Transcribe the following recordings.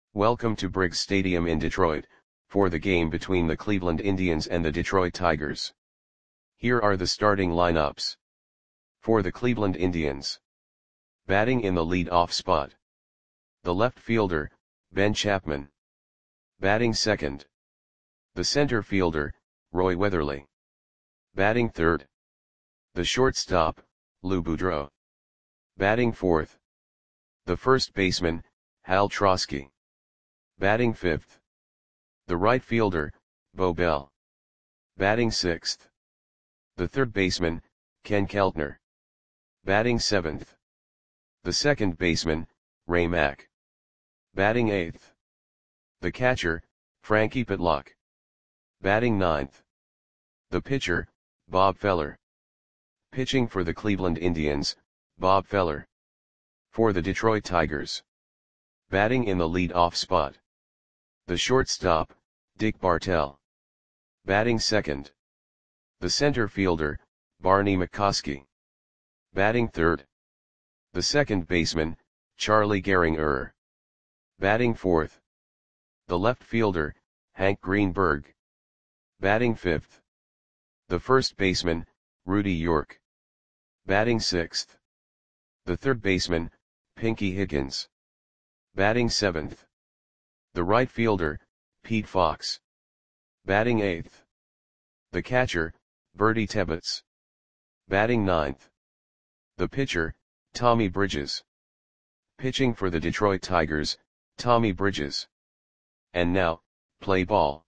Welcome to Briggs Stadium in Detroit, for the game between the Cleveland Indians and the Detroit Tigers. Here are the starting lineups. For the Cleveland Indians. Batting in the lead-off spot. The left fielder, Ben Chapman. Batting second. The center fielder, Roy Weatherly. Batting third. The shortstop, Lou Boudreau. Batting fourth. The first baseman, Hal Trosky. Batting fifth. The right fielder, Bo Bell. Batting sixth. The third baseman, Ken Keltner. Batting seventh. The second baseman, Ray Mack. Batting eighth. The catcher, Frankie Pitlock. Batting ninth. The pitcher, Bob Feller. Pitching for the Cleveland Indians, Bob Feller. For the Detroit Tigers. Batting in the lead-off spot. The shortstop, Dick Bartell. Batting second. The center fielder, Barney McCoskey. Batting third. The second baseman, Charlie Gehringer. Batting fourth. The left fielder, Hank Greenberg. Batting fifth. The first baseman, Rudy York. Batting sixth. The third baseman, Pinky Higgins. Batting seventh. The right fielder, Pete Fox. Batting eighth. The catcher, Bertie Tebbetts. Batting ninth. The pitcher, Tommy Bridges. Pitching for the Detroit Tigers, Tommy Bridges. And now, play ball.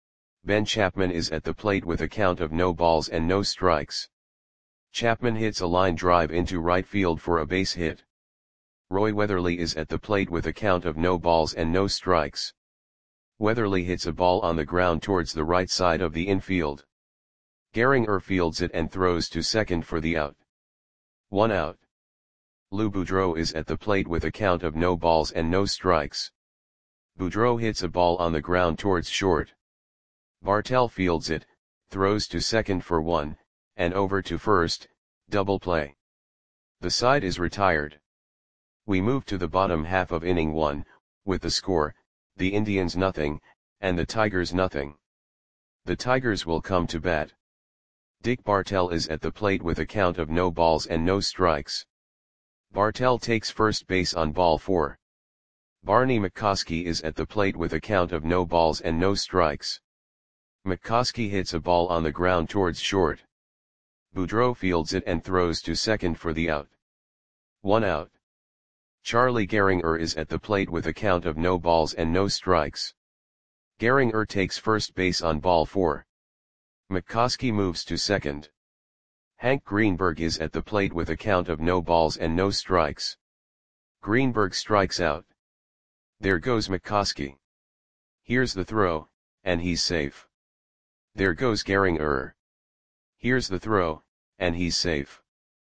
Ben Chapman is at the plate with a count of no balls and no strikes. Chapman hits a line drive into right field for a base hit. Roy Weatherly is at the plate with a count of no balls and no strikes. Weatherly hits a ball on the ground towards the right side of the infield. Gehringer fields it and throws to second for the out. 1 out. Lou Boudreau is at the plate with a count of no balls and no strikes. Boudreau hits a ball on the ground towards short. Bartell fields it, throws to second for 1, and over to first, double play. The side is retired. We move to the bottom half of inning 1, with the score, the Indians nothing, and the Tigers nothing. The Tigers will come to bat. Dick Bartell is at the plate with a count of no balls and no strikes. Bartell takes first base on ball 4. Barney McCoskey is at the plate with a count of no balls and no strikes. McCoskey hits a ball on the ground towards short. Boudreau fields it and throws to second for the out. 1 out. Charlie Gehringer is at the plate with a count of no balls and no strikes. Gehringer takes first base on ball 4. McCoskey moves to second. Hank Greenberg is at the plate with a count of no balls and no strikes. Greenberg strikes out. There goes McCoskey. Here's the throw, and he's safe. There goes Gehringer. Here's the throw, and he's safe.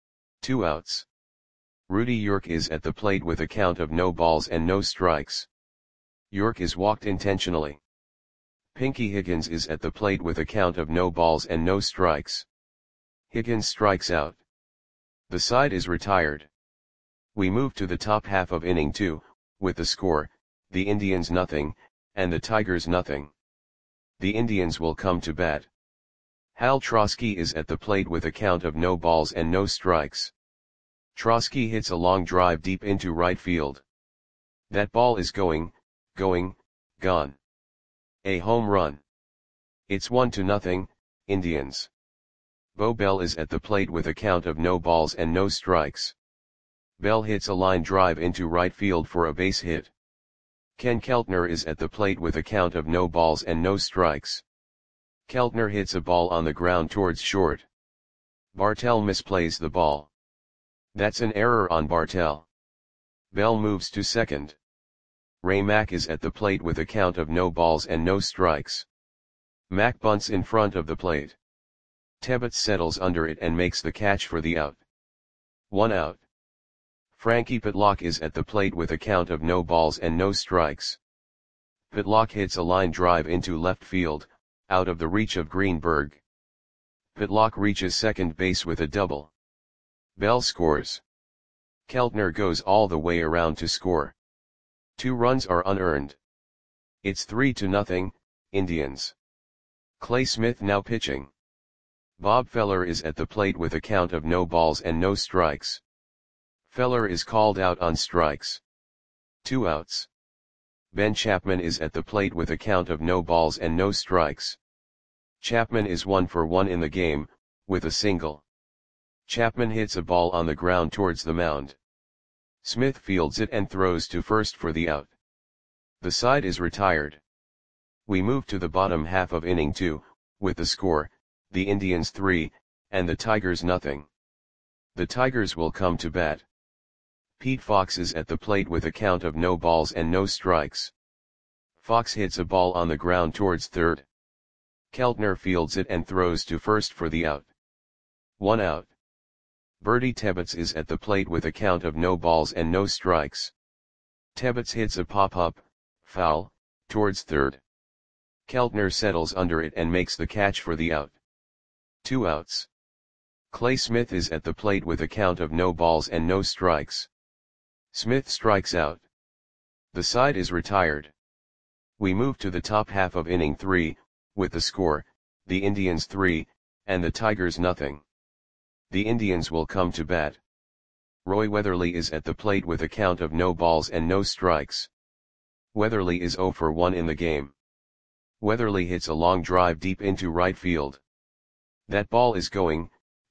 2 outs. Rudy York is at the plate with a count of no balls and no strikes. York is walked intentionally. Pinky Higgins is at the plate with a count of no balls and no strikes. Higgins strikes out. The side is retired. We move to the top half of inning 2, with the score, the Indians nothing, and the Tigers nothing. The Indians will come to bat. Hal Trosky is at the plate with a count of no balls and no strikes. Trosky hits a long drive deep into right field. That ball is going, gone. A home run. It's 1-0, Indians. Bo Bell is at the plate with a count of no balls and no strikes. Bell hits a line drive into right field for a base hit. Ken Keltner is at the plate with a count of no balls and no strikes. Keltner hits a ball on the ground towards short. Bartell misplays the ball. That's an error on Bartell. Bell moves to second. Ray Mack is at the plate with a count of no balls and no strikes. Mack bunts in front of the plate. Tebbetts settles under it and makes the catch for the out. 1 out. Frankie Pitlock is at the plate with a count of no balls and no strikes. Pitlock hits a line drive into left field, out of the reach of Greenberg. Pitlock reaches second base with a double. Bell scores. Keltner goes all the way around to score. 2 runs are unearned. It's 3-0, Indians. Clay Smith now pitching. Bob Feller is at the plate with a count of no balls and no strikes. Feller is called out on strikes. 2 outs. Ben Chapman is at the plate with a count of no balls and no strikes. Chapman is 1 for 1 in the game, with a single. Chapman hits a ball on the ground towards the mound. Smith fields it and throws to first for the out. The side is retired. We move to the bottom half of inning 2, with the score, the Indians 3, and the Tigers nothing. The Tigers will come to bat. Pete Fox is at the plate with a count of no balls and no strikes. Fox hits a ball on the ground towards third. Keltner fields it and throws to first for the out. 1 out. Bertie Tebbets is at the plate with a count of no balls and no strikes. Tebbets hits a pop-up, foul, towards third. Keltner settles under it and makes the catch for the out. 2 outs. Clay Smith is at the plate with a count of no balls and no strikes. Smith strikes out. The side is retired. We move to the top half of inning 3, with the score, the Indians 3, and the Tigers nothing. The Indians will come to bat. Roy Weatherly is at the plate with a count of no balls and no strikes. Weatherly is 0 for 1 in the game. Weatherly hits a long drive deep into right field. That ball is gone.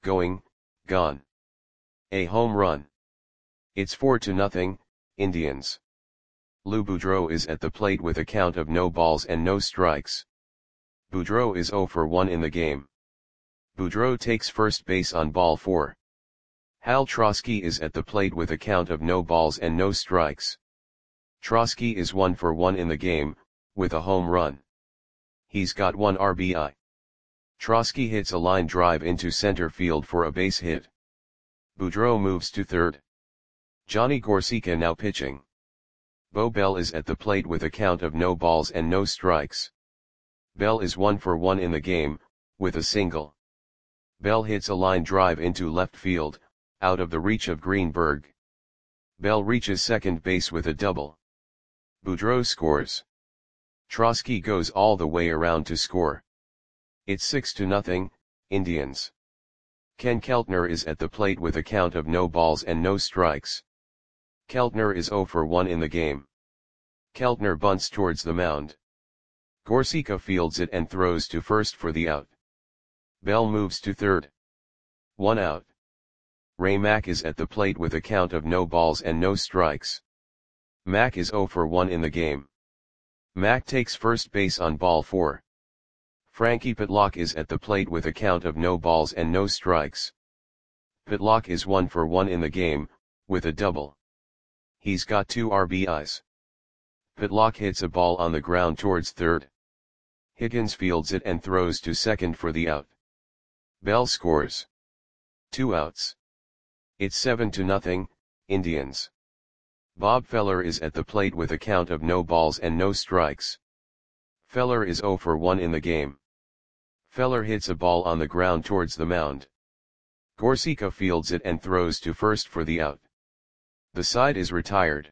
A home run. It's 4-0, Indians. Lou Boudreau is at the plate with a count of no balls and no strikes. Boudreau is 0 for 1 in the game. Boudreau takes first base on ball 4. Hal Trosky is at the plate with a count of no balls and no strikes. Trosky is 1 for 1 in the game, with a home run. He's got 1 RBI. Trosky hits a line drive into center field for a base hit. Boudreau moves to third. Johnny Gorsica now pitching. Bo Bell is at the plate with a count of no balls and no strikes. Bell is 1 for 1 in the game, with a single. Bell hits a line drive into left field, out of the reach of Greenberg. Bell reaches second base with a double. Boudreau scores. Trosky goes all the way around to score. It's 6-0, Indians. Ken Keltner is at the plate with a count of no balls and no strikes. Keltner is 0 for 1 in the game. Keltner bunts towards the mound. Gorsica fields it and throws to first for the out. Bell moves to third. 1 out. Ray Mack is at the plate with a count of no balls and no strikes. Mack is 0 for 1 in the game. Mack takes first base on ball 4. Frankie Pitlock is at the plate with a count of no balls and no strikes. Pitlock is 1 for 1 in the game, with a double. He's got 2 RBIs. Pitlock hits a ball on the ground towards third. Higgins fields it and throws to second for the out. Bell scores. 2 outs. It's 7-0, Indians. Bob Feller is at the plate with a count of no balls and no strikes. Feller is 0 for 1 in the game. Feller hits a ball on the ground towards the mound. Gorsica fields it and throws to first for the out. The side is retired.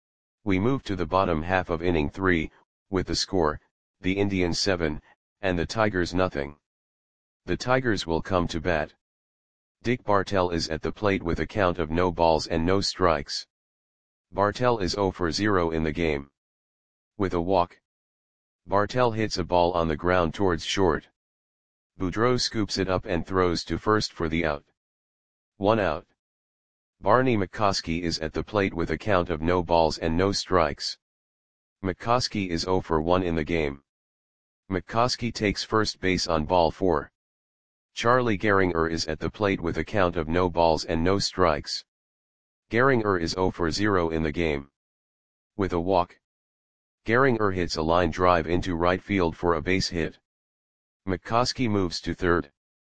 We move to the bottom half of inning 3, with the score, the Indians 7, and the Tigers nothing. The Tigers will come to bat. Dick Bartell is at the plate with a count of no balls and no strikes. Bartell is 0 for 0 in the game. With a walk. Bartell hits a ball on the ground towards short. Boudreau scoops it up and throws to first for the out. 1 out. Barney McCoskey is at the plate with a count of no balls and no strikes. McCoskey is 0 for 1 in the game. McCoskey takes first base on ball 4. Charlie Gehringer is at the plate with a count of no balls and no strikes. Gehringer is 0 for 0 in the game. With a walk. Gehringer hits a line drive into right field for a base hit. McCoskey moves to third.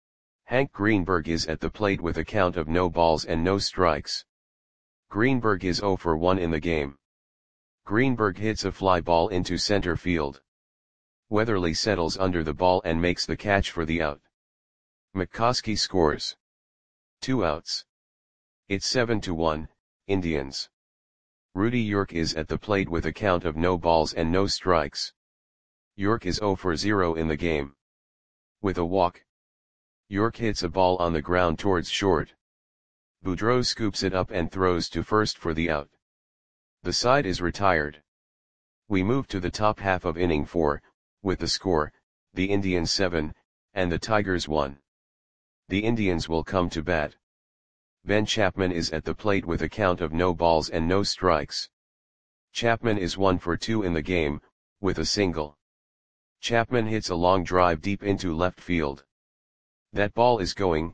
Hank Greenberg is at the plate with a count of no balls and no strikes. Greenberg is 0 for 1 in the game. Greenberg hits a fly ball into center field. Weatherly settles under the ball and makes the catch for the out. McCoskey scores. 2 outs. It's 7-1, Indians. Rudy York is at the plate with a count of no balls and no strikes. York is 0 for 0 in the game. With a walk, York hits a ball on the ground towards short. Boudreau scoops it up and throws to first for the out. The side is retired. We move to the top half of inning 4, with the score, the Indians 7, and the Tigers 1. The Indians will come to bat. Ben Chapman is at the plate with a count of no balls and no strikes. Chapman is 1 for 2 in the game, with a single. Chapman hits a long drive deep into left field. That ball is gone.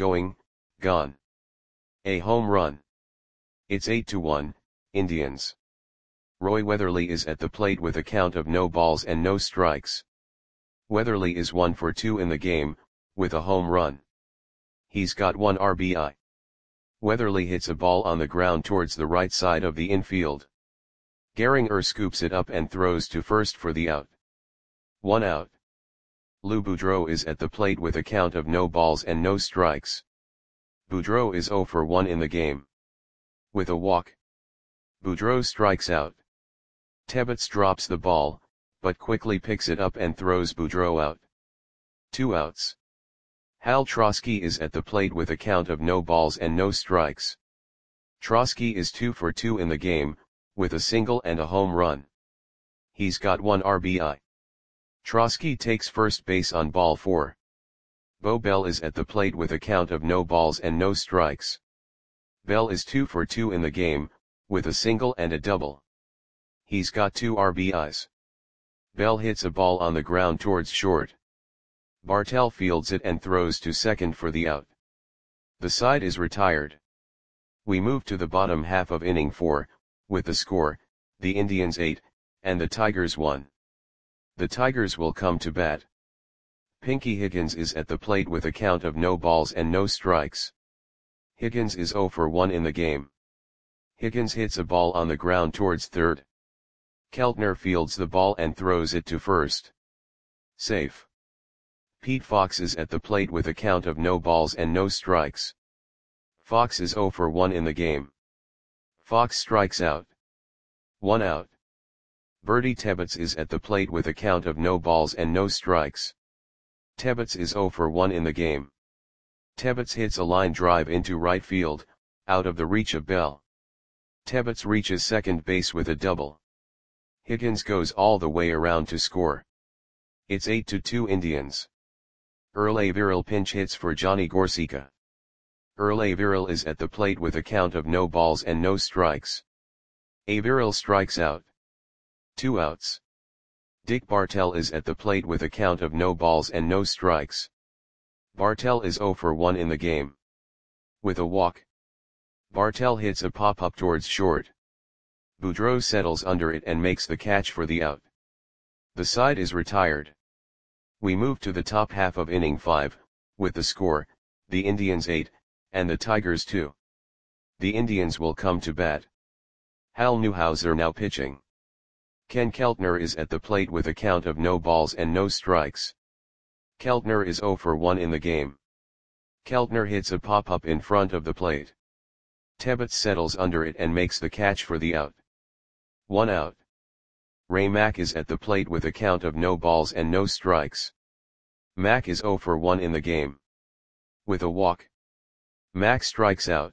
A home run. It's 8-1, Indians. Roy Weatherly is at the plate with a count of no balls and no strikes. Weatherly is 1 for 2 in the game, with a home run. He's got 1 RBI. Weatherly hits a ball on the ground towards the right side of the infield. Gehringer scoops it up and throws to first for the out. 1 out. Lou Boudreau is at the plate with a count of no balls and no strikes. Boudreau is 0 for 1 in the game. With a walk, Boudreau strikes out. Tebbets drops the ball, but quickly picks it up and throws Boudreau out. 2 outs. Hal Trosky is at the plate with a count of no balls and no strikes. Trosky is 2 for 2 in the game, with a single and a home run. He's got 1 RBI. Trosky takes first base on ball 4. Bo Bell is at the plate with a count of no balls and no strikes. Bell is 2 for 2 in the game, with a single and a double. He's got 2 RBIs. Bell hits a ball on the ground towards short. Bartell fields it and throws to second for the out. The side is retired. We move to the bottom half of inning 4, with the score, the Indians 8, and the Tigers 1. The Tigers will come to bat. Pinky Higgins is at the plate with a count of no balls and no strikes. Higgins is 0 for 1 in the game. Higgins hits a ball on the ground towards third. Keltner fields the ball and throws it to first. Safe. Pete Fox is at the plate with a count of no balls and no strikes. Fox is 0 for 1 in the game. Fox strikes out. 1 out. Bertie Tebbets is at the plate with a count of no balls and no strikes. Tebbets is 0 for 1 in the game. Tebbets hits a line drive into right field, out of the reach of Bell. Tebbets reaches second base with a double. Higgins goes all the way around to score. It's 8-2 Indians. Earl Averill pinch hits for Johnny Gorsica. Earl Averill is at the plate with a count of no balls and no strikes. Averill strikes out. 2 outs. Dick Bartell is at the plate with a count of no balls and no strikes. Bartell is 0 for 1 in the game. With a walk, Bartell hits a pop-up towards short. Boudreau settles under it and makes the catch for the out. The side is retired. We move to the top half of inning 5, with the score, the Indians 8, and the Tigers 2. The Indians will come to bat. Hal Newhouser now pitching. Ken Keltner is at the plate with a count of no balls and no strikes. Keltner is 0 for 1 in the game. Keltner hits a pop-up in front of the plate. Tebbets settles under it and makes the catch for the out. 1 out. Ray Mack is at the plate with a count of no balls and no strikes. Mack is 0 for 1 in the game. With a walk, Mack strikes out.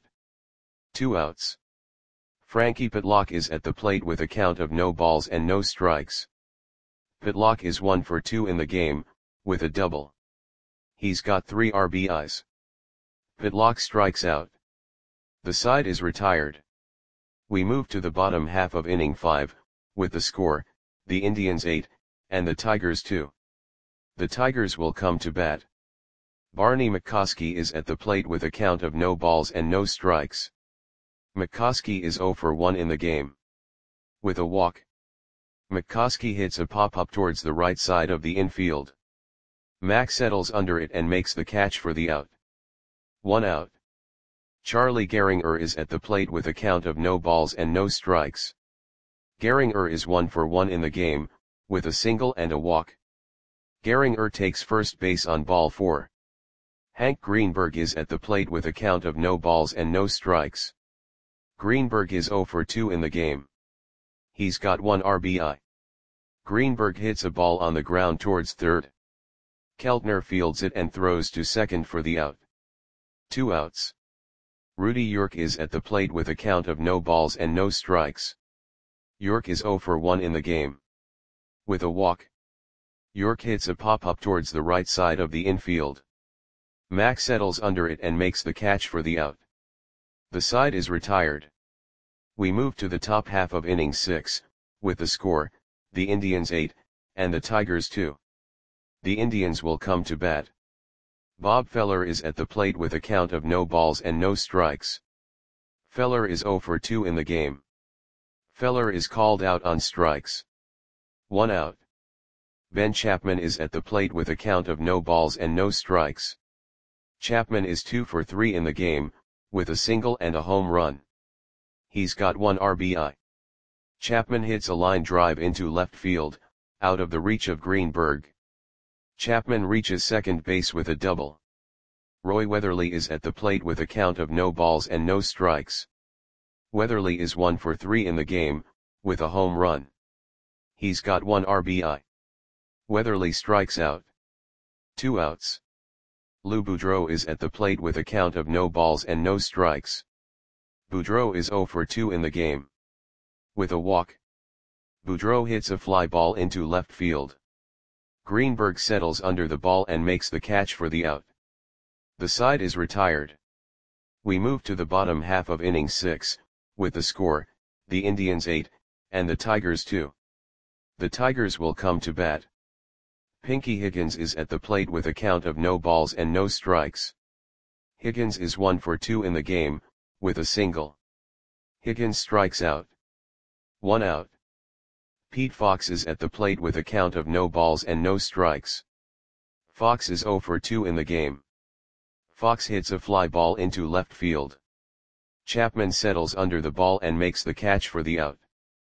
2 outs. Frankie Pitlock is at the plate with a count of no balls and no strikes. Pitlock is 1 for 2 in the game, with a double. He's got 3 RBIs. Pitlock strikes out. The side is retired. We move to the bottom half of inning 5, with the score, the Indians 8, and the Tigers 2. The Tigers will come to bat. Barney McCoskey is at the plate with a count of no balls and no strikes. McCoskey is 0 for 1 in the game. With a walk, McCoskey hits a pop-up towards the right side of the infield. Mack settles under it and makes the catch for the out. 1 out. Charlie Gehringer is at the plate with a count of no balls and no strikes. Gehringer is 1 for 1 in the game, with a single and a walk. Gehringer takes first base on ball 4. Hank Greenberg is at the plate with a count of no balls and no strikes. Greenberg is 0 for 2 in the game. He's got 1 RBI. Greenberg hits a ball on the ground towards third. Keltner fields it and throws to second for the out. 2 outs. Rudy York is at the plate with a count of no balls and no strikes. York is 0 for 1 in the game. With a walk, York hits a pop-up towards the right side of the infield. Mack settles under it and makes the catch for the out. The side is retired. We move to the top half of inning 6, with the score, the Indians 8, and the Tigers 2. The Indians will come to bat. Bob Feller is at the plate with a count of no balls and no strikes. Feller is 0 for 2 in the game. Feller is called out on strikes. 1 out. Ben Chapman is at the plate with a count of no balls and no strikes. Chapman is 2 for 3 in the game, with a single and a home run. He's got 1 RBI. Chapman hits a line drive into left field, out of the reach of Greenberg. Chapman reaches second base with a double. Roy Weatherly is at the plate with a count of no balls and no strikes. Weatherly is 1 for 3 in the game, with a home run. He's got 1 RBI. Weatherly strikes out. 2 outs. Lou Boudreau is at the plate with a count of no balls and no strikes. Boudreau is 0 for 2 in the game. With a walk, Boudreau hits a fly ball into left field. Greenberg settles under the ball and makes the catch for the out. The side is retired. We move to the bottom half of inning 6, with the score, the Indians 8, and the Tigers 2. The Tigers will come to bat. Pinky Higgins is at the plate with a count of no balls and no strikes. Higgins is 1 for 2 in the game, with a single. Higgins strikes out. 1 out. Pete Fox is at the plate with a count of no balls and no strikes. Fox is 0 for 2 in the game. Fox hits a fly ball into left field. Chapman settles under the ball and makes the catch for the out.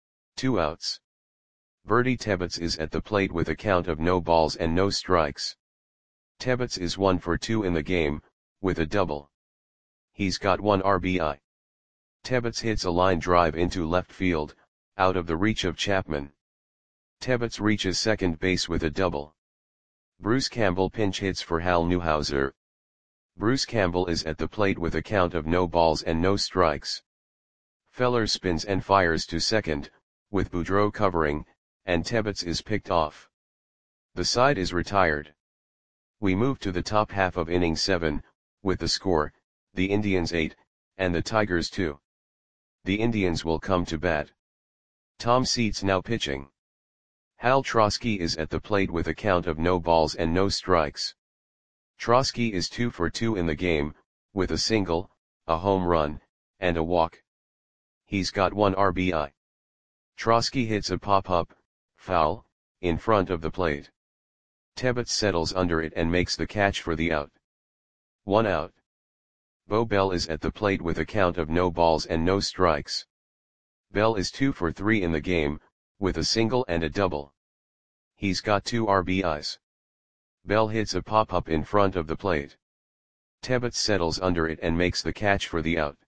2 outs. Bertie Tebbets is at the plate with a count of no balls and no strikes. Tebbets is 1 for 2 in the game, with a double. He's got 1 RBI. Tebbets hits a line drive into left field, out of the reach of Chapman. Tebbets reaches second base with a double. Bruce Campbell pinch hits for Hal Newhouser. Bruce Campbell is at the plate with a count of no balls and no strikes. Feller spins and fires to second, with Boudreau covering, and Tebbets is picked off. The side is retired. We move to the top half of inning 7, with the score, the Indians 8, and the Tigers 2. The Indians will come to bat. Tom Seitz now pitching. Hal Trosky is at the plate with a count of no balls and no strikes. Trosky is 2 for 2 in the game, with a single, a home run, and a walk. He's got 1 RBI. Trosky hits a pop-up, foul, in front of the plate. Tebbets settles under it and makes the catch for the out. 1 out. Bo Bell is at the plate with a count of no balls and no strikes. Bell is 2 for 3 in the game, with a single and a double. He's got 2 RBIs. Bell hits a pop-up in front of the plate. Tebbets settles under it and makes the catch for the out.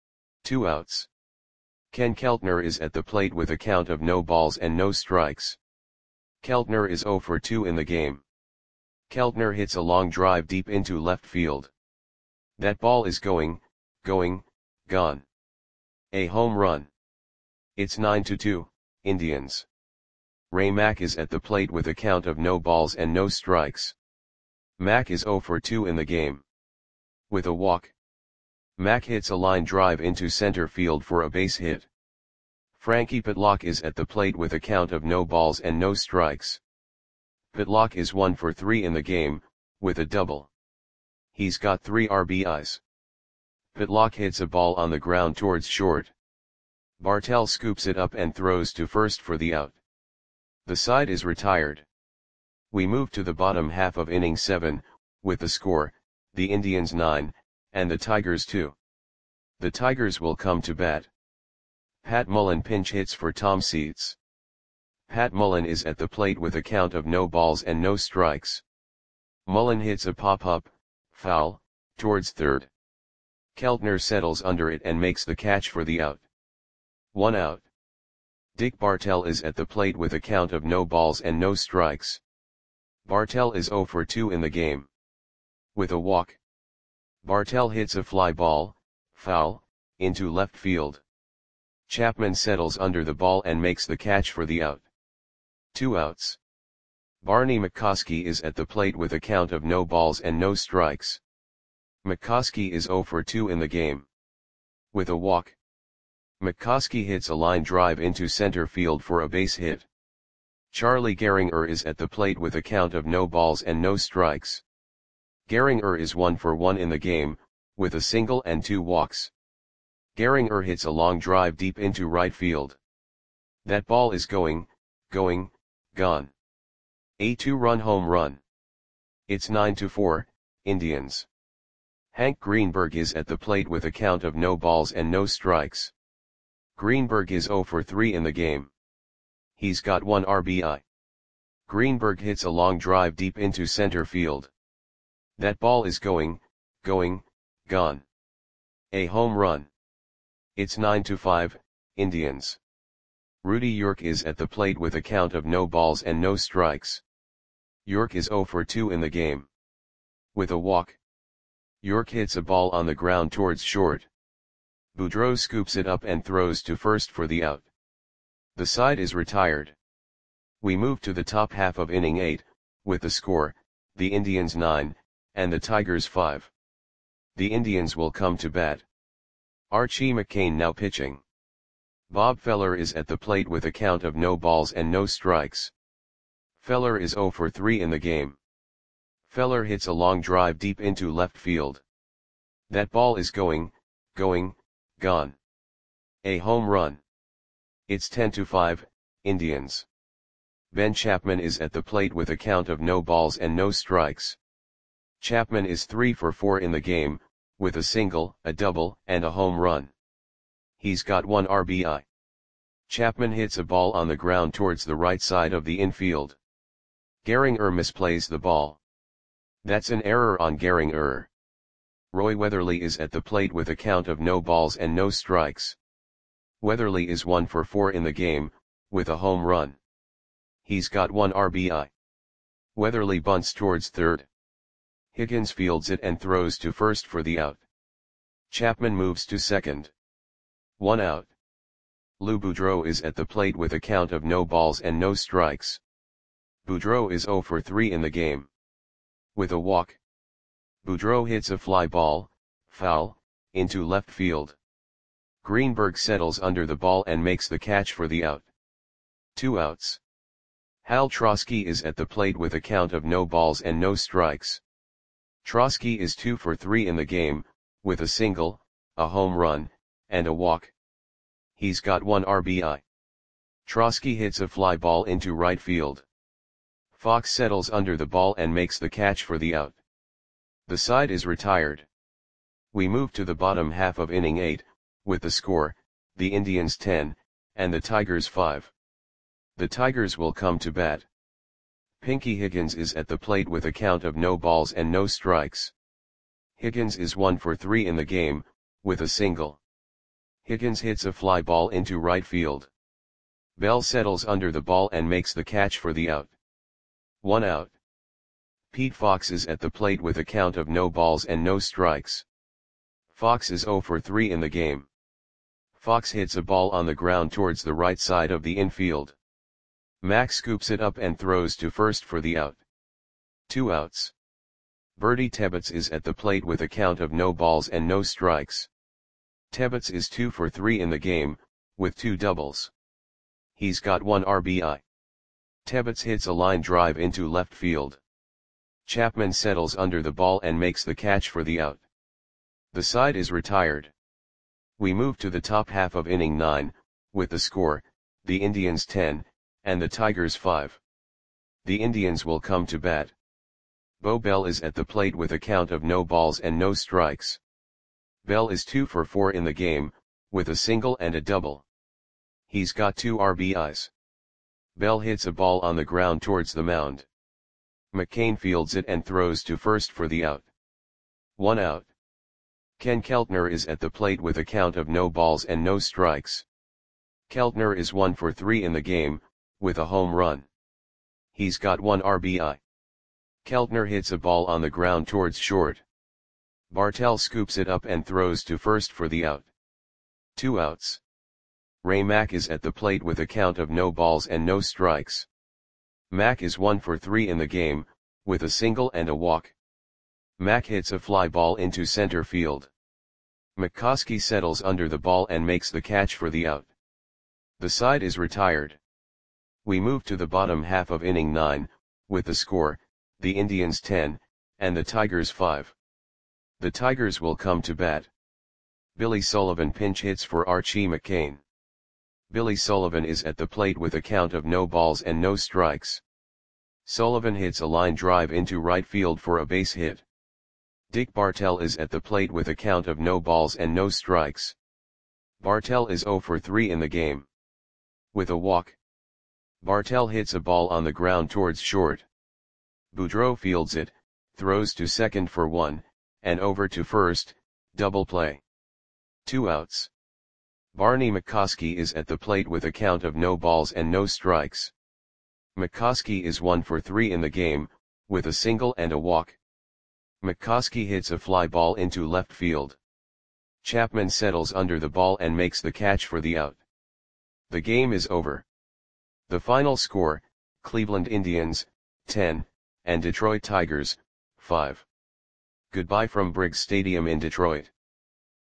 2 outs. Ken Keltner is at the plate with a count of no balls and no strikes. Keltner is 0 for 2 in the game. Keltner hits a long drive deep into left field. That ball is gone. A home run. It's 9-2, Indians. Ray Mack is at the plate with a count of no balls and no strikes. Mack is 0 for 2 in the game. With a walk, Mack hits a line drive into center field for a base hit. Frankie Pitlock is at the plate with a count of no balls and no strikes. Pitlock is 1 for 3 in the game, with a double. He's got 3 RBIs. Pitlock hits a ball on the ground towards short. Bartell scoops it up and throws to first for the out. The side is retired. We move to the bottom half of inning 7, with the score, the Indians 9, and the Tigers 2. The Tigers will come to bat. Pat Mullen pinch hits for Tom Seitz. Pat Mullen is at the plate with a count of no balls and no strikes. Mullen hits a pop-up, foul, towards third. Keltner settles under it and makes the catch for the out. 1 out. Dick Bartell is at the plate with a count of no balls and no strikes. Bartell is 0 for 2 in the game. With a walk, Bartell hits a fly ball, foul, into left field. Chapman settles under the ball and makes the catch for the out. 2 outs. Barney McCoskey is at the plate with a count of no balls and no strikes. McCoskey is 0 for 2 in the game. With a walk, McCoskey hits a line drive into center field for a base hit. Charlie Gehringer is at the plate with a count of no balls and no strikes. Gehringer is 1 for 1 in the game, with a single and 2 walks. Gehringer hits a long drive deep into right field. That ball is going, gone. A 2-run home run. It's 9-4, Indians. Hank Greenberg is at the plate with a count of no balls and no strikes. Greenberg is 0 for 3 in the game. He's got 1 RBI. Greenberg hits a long drive deep into center field. That ball is going, gone. A home run. It's 9-5, Indians. Rudy York is at the plate with a count of no balls and no strikes. York is 0 for 2 in the game. With a walk, York hits a ball on the ground towards short. Boudreau scoops it up and throws to first for the out. The side is retired. We move to the top half of inning 8, with the score, the Indians 9, and the Tigers 5. The Indians will come to bat. Archie McCain now pitching. Bob Feller is at the plate with a count of no balls and no strikes. Feller is 0 for 3 in the game. Feller hits a long drive deep into left field. That ball is going, gone. A home run. It's 10-5, Indians. Ben Chapman is at the plate with a count of no balls and no strikes. Chapman is 3 for 4 in the game, with a single, a double, and a home run. He's got 1 RBI. Chapman hits a ball on the ground towards the right side of the infield. Gehringer misplays the ball. That's an error on Gehringer. Roy Weatherly is at the plate with a count of no balls and no strikes. Weatherly is 1 for 4 in the game, with a home run. He's got 1 RBI. Weatherly bunts towards third. Higgins fields it and throws to first for the out. Chapman moves to second. 1 out. Lou Boudreau is at the plate with a count of no balls and no strikes. Boudreau is 0 for 3 in the game. With a walk, Boudreau hits a fly ball, foul, into left field. Greenberg settles under the ball and makes the catch for the out. 2 outs. Hal Trosky is at the plate with a count of no balls and no strikes. Trosky is 2 for 3 in the game, with a single, a home run, and a walk. He's got 1 RBI. Trosky hits a fly ball into right field. Fox settles under the ball and makes the catch for the out. The side is retired. We move to the bottom half of inning 8, with the score, the Indians 10, and the Tigers 5. The Tigers will come to bat. Pinky Higgins is at the plate with a count of no balls and no strikes. Higgins is 1 for 3 in the game, with a single. Higgins hits a fly ball into right field. Bell settles under the ball and makes the catch for the out. 1 out. Pete Fox is at the plate with a count of no balls and no strikes. Fox is 0 for 3 in the game. Fox hits a ball on the ground towards the right side of the infield. Max scoops it up and throws to first for the out. 2 outs. Bertie Tebbetts is at the plate with a count of no balls and no strikes. Tebbetts is 2 for 3 in the game, with 2 doubles. He's got 1 RBI. Tebbetts hits a line drive into left field. Chapman settles under the ball and makes the catch for the out. The side is retired. We move to the top half of inning 9, with the score, the Indians 10, and the Tigers 5. The Indians will come to bat. Bo Bell is at the plate with a count of no balls and no strikes. Bell is 2 for 4 in the game, with a single and a double. He's got 2 RBIs. Bell hits a ball on the ground towards the mound. McCain fields it and throws to first for the out. 1 out. Ken Keltner is at the plate with a count of no balls and no strikes. Keltner is 1 for 3 in the game, with a home run. He's got 1 RBI. Keltner hits a ball on the ground towards short. Bartell scoops it up and throws to first for the out. 2 outs. Ray Mack is at the plate with a count of no balls and no strikes. Mack is 1 for 3 in the game, with a single and a walk. Mack hits a fly ball into center field. McCoskey settles under the ball and makes the catch for the out. The side is retired. We move to the bottom half of inning 9, with the score, the Indians 10, and the Tigers 5. The Tigers will come to bat. Billy Sullivan pinch hits for Archie McCain. Billy Sullivan is at the plate with a count of no balls and no strikes. Sullivan hits a line drive into right field for a base hit. Dick Bartell is at the plate with a count of no balls and no strikes. Bartell is 0 for 3 in the game. With a walk. Bartell hits a ball on the ground towards short. Boudreau fields it, throws to second for 1, and over to first, double play. 2 outs. Barney McCoskey is at the plate with a count of no balls and no strikes. McCoskey is 1 for 3 in the game, with a single and a walk. McCoskey hits a fly ball into left field. Chapman settles under the ball and makes the catch for the out. The game is over. The final score, Cleveland Indians, 10, and Detroit Tigers, 5. Goodbye from Briggs Stadium in Detroit.